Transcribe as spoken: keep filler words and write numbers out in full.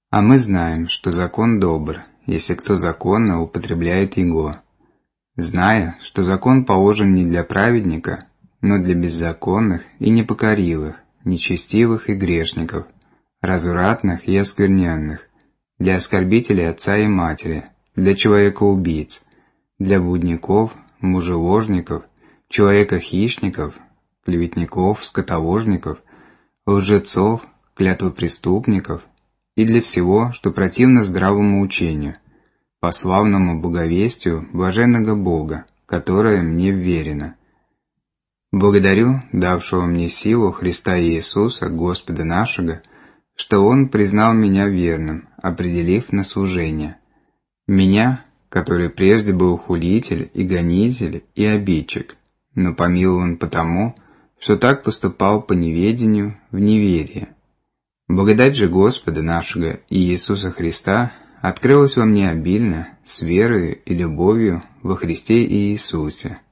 А мы знаем, что закон добр, если кто законно употребляет его, зная, что закон положен не для праведника, но для беззаконных и непокоривых, нечестивых и грешников, развратных и оскверненных, для оскорбителей отца и матери, для человека-убийц, для блудников, мужеложников, человека-хищников, клеветников, скотоложников, лжецов, клятвопреступников и для всего, что противно здравому учению, по славному благовестию блаженного Бога, которое мне вверено. Благодарю, давшего мне силу Христа Иисуса, Господа нашего, что Он признал меня верным, определив на служение. Меня, который прежде был хулитель и гонитель и обидчик, но помилован потому, что так поступал по неведению в неверие. Благодать же Господа нашего и Иисуса Христа открылась во мне обильно, с верою и любовью во Христе Иисусе.